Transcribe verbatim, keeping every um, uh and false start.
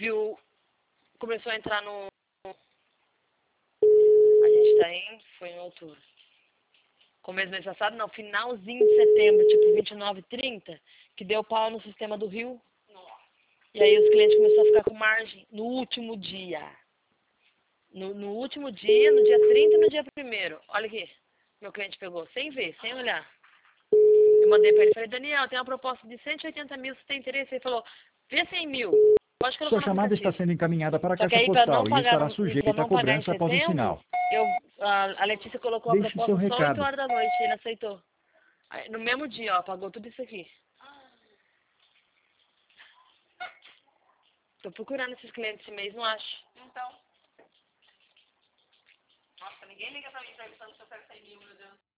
viu, começou a entrar no... A gente tá em... Foi em outubro. Começo do mês passado, não, finalzinho de setembro, tipo vinte e nove, trinta, que deu pau no sistema do Rio. E aí os clientes começaram a ficar com margem no último dia. No, no último dia, no dia trinta e no dia primeiro. Olha aqui, meu cliente pegou, sem ver, sem olhar. Eu mandei pra ele, falei, Daniel, tem uma proposta de cento e oitenta mil, você tem interesse? Ele falou, vê cem mil, pode colocar Sua no chamada está aplicativo. sendo encaminhada para a Só que caixa aí, para não postal e pagar, estará no, pra sujeita a não pagar em cobrança após o setembro, sinal. eu, a, a Letícia colocou a Deixe seu proposta só oito recado. horas da noite, e ele aceitou. Aí, no mesmo dia, ó, pagou tudo isso aqui. Tô procurando esses clientes esse mês, não acho. Então. Nossa, ninguém liga pra mim perguntando se eu quero cem mil, meu Deus.